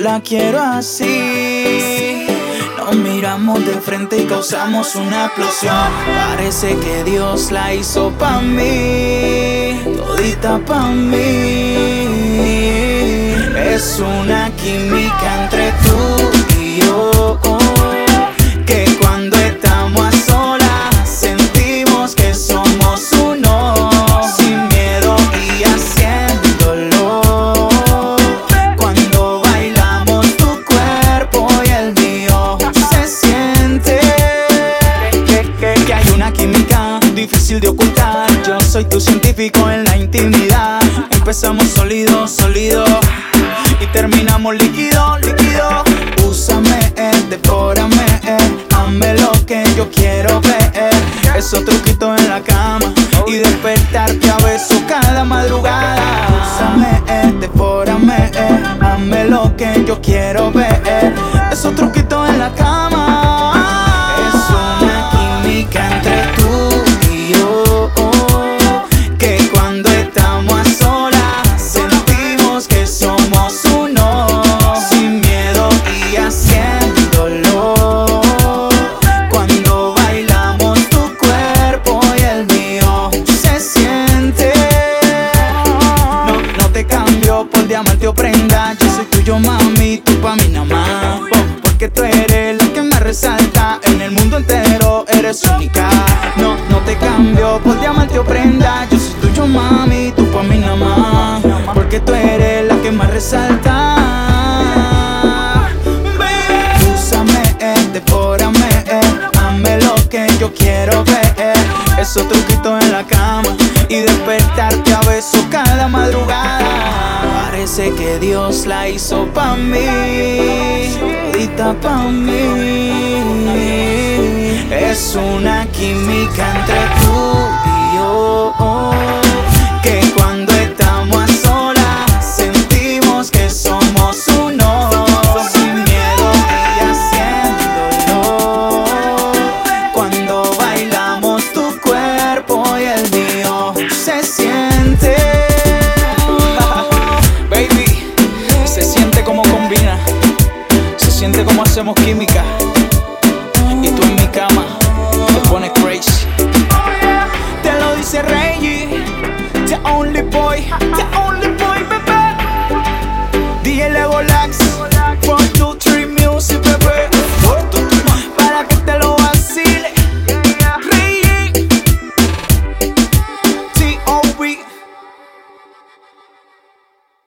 la quiero así. Nos miramos de frente y causamos una explosión. Parece que Dios la hizo pa' mí, todita pa' mí. Es una química entre tú y yo, que cuando estamos a solas sentimos que somos uno, sin miedo y haciéndolo. Cuando bailamos tu cuerpo y el mío, se siente que hay una química difícil de ocultar. Yo soy tu científico en la intimidad. Empezamos sólido, sólido y terminamos líquido, líquido. Úsame, devórame, hazme lo que yo quiero ver. Esos truquitos en la cama y despertarte a besos cada madrugada. Úsame, devórame, hazme lo que yo quiero ver. Esos truquitos en la cama. Es una química entre tú y yo, que cuando estamos a solas sentimos que somos uno, sin miedo y haciéndolo. Cuando bailamos tu cuerpo y el mío, se siente. No te cambio por diamante o prenda. Yo soy tuyo, mami, tú pa' mí nada más. Porque tú eres la que más resalta en el mundo entero, eres única. No te cambio por diamante o prenda. Yo soy tuyo, mami, tú pa' mí nada más. Porque tú eres la que más resalta. Baby, úsame, devórame, hazme lo que yo quiero ver. Esos truquitos en la cama y despertarte a besos cada madrugada. Parece que Dios la hizo pa' mí, todita pa' mí. Es una química entre tú y yo, que cuando estamos a solas sentimos que somos uno, sin miedo y haciéndolo. Cuando bailamos tu cuerpo y el mío, se siente. Baby, se siente como combina, se siente como hacemos química. Y tú en mi cama te pones crazy. Te lo dice Reggie, the only boy, baby. DJ Lego Lax.